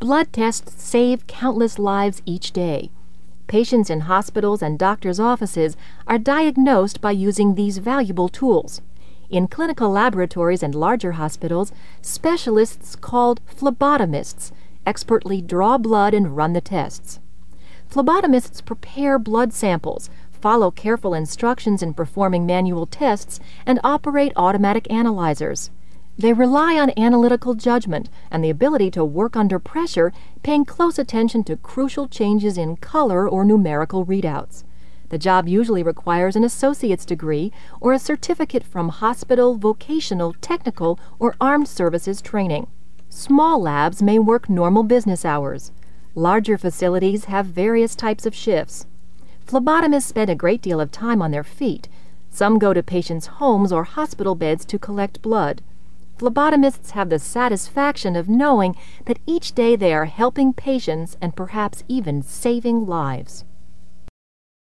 Blood tests save countless lives each day. Patients in hospitals and doctors' offices are diagnosed by using these valuable tools. In clinical laboratories and larger hospitals, specialists called phlebotomists expertly draw blood and run the tests. Phlebotomists prepare blood samples, follow careful instructions in performing manual tests, and operate automatic analyzers. They rely on analytical judgment and the ability to work under pressure, paying close attention to crucial changes in color or numerical readouts. The job usually requires an associate's degree or a certificate from hospital, vocational, technical, or armed services training. Small labs may work normal business hours. Larger facilities have various types of shifts. Phlebotomists spend a great deal of time on their feet. Some go to patients' homes or hospital beds to collect blood. Phlebotomists have the satisfaction of knowing that each day they are helping patients and perhaps even saving lives.